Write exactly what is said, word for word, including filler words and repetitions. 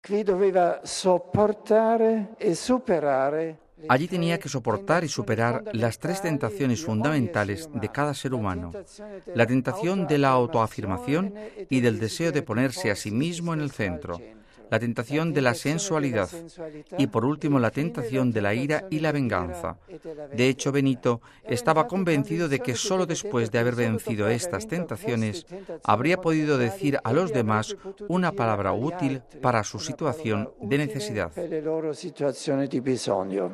Allí tenía que soportar y superar las tres tentaciones fundamentales de cada ser humano: la tentación de la autoafirmación y del deseo de ponerse a sí mismo en el centro, la tentación de la sensualidad y, por último, la tentación de la ira y la venganza. De hecho, Benito estaba convencido de que sólo después de haber vencido estas tentaciones habría podido decir a los demás una palabra útil para su situación de necesidad.